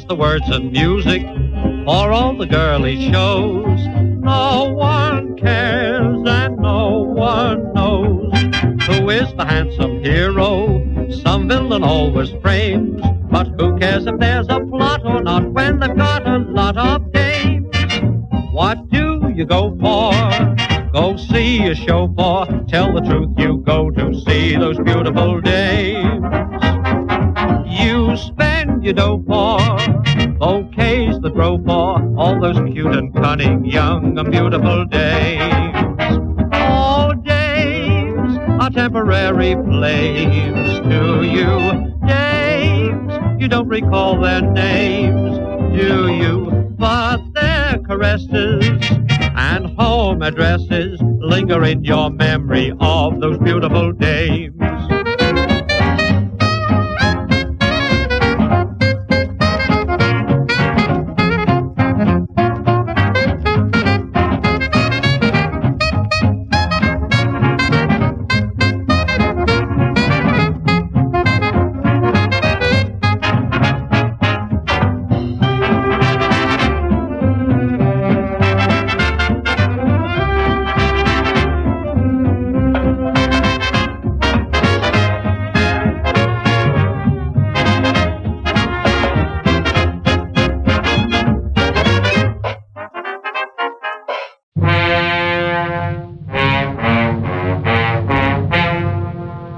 the words and music for all the girly shows. No one cares and no one knows who is the handsome hero some villain always frames. But who cares if there's a plot or not when they've got a lot of dames? What do you go for? Go see a show for? Tell the truth, you go to see those beautiful dames. You spend your dough for bouquets that grow for all those cute and cunning young and beautiful dames. Oh, dames are temporary flames to you. Dames, you don't recall their names, do you? But their caresses and home addresses linger in your memory of those beautiful dames.